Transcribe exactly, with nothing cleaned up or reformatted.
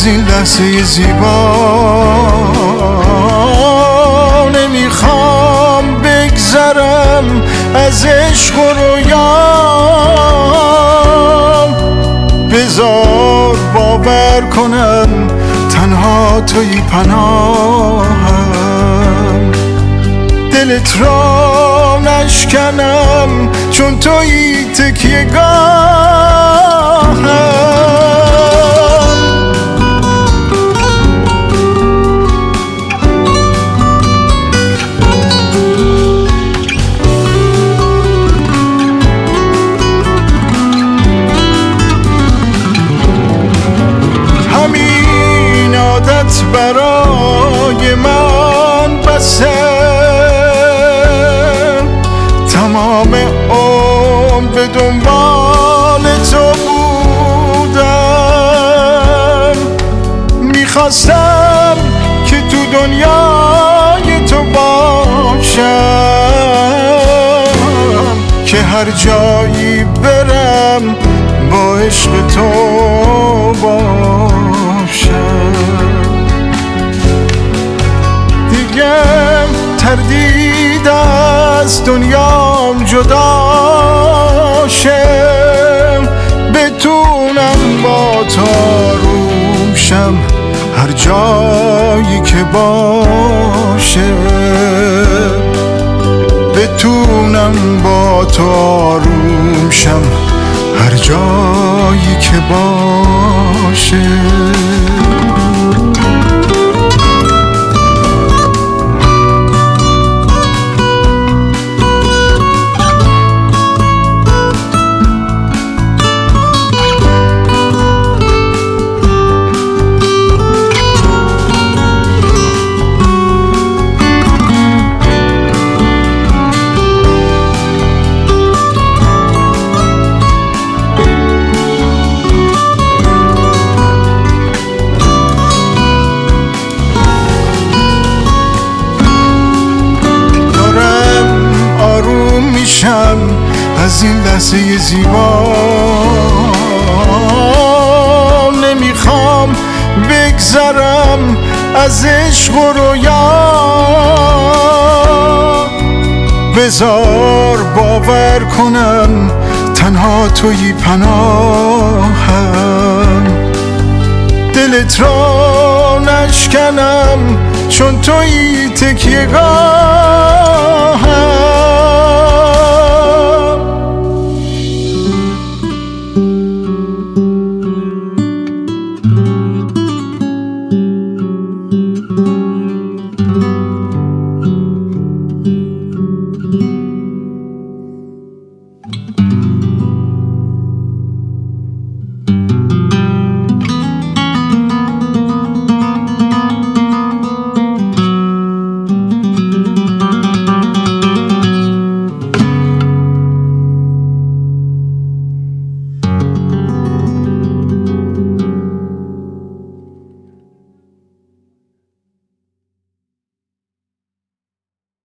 از این لحظه زیبا نمیخوام بگذرم از عشق و رویام. بذار باور کنم تنها توی پناهم، دلت را نشکنم چون توی تکیه گاهم. همین عادت برای من بسه، تمام عمر به دنبال تو بودم. میخواستم که تو دنیای تو باشم، که هر جایی برم با عشق تو باشم. دیگه تردید از دنیام جدا شم، بتونم با تو آروم شم هر جایی که باشه. بتونم با تو آروم شم هر جایی که باشه. از این لحظه زیبا نمیخوام بگذرم از عشق و رویا. بذار باور کنم تنها توی پناهم، دلت را نشکنم چون توی تکیه گاه.